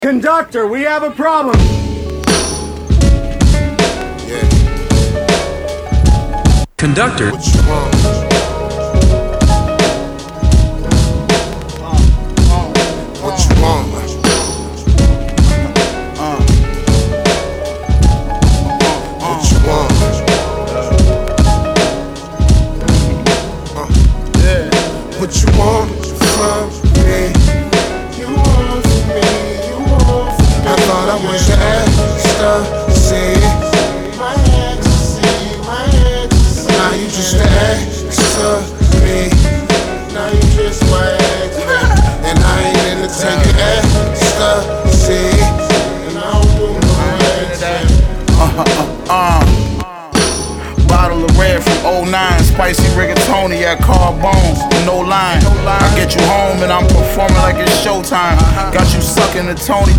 Conductor, we have a problem. Yeah. Conductor. What you want? What you want? What you want? Yeah. What you want from me? You want from me? You want from me? I thought I was your ecstasy. My ecstasy, my ecstasy. Now you just an ecstasy. Now you just my ecstasy. And I ain't into taking ecstasy. And I don't do no ecstasy. Bottle of red from 09, spicy rigatoni at Carbones, no line. I get you home and I'm performing like it's showtime. Got you sucking the Tony.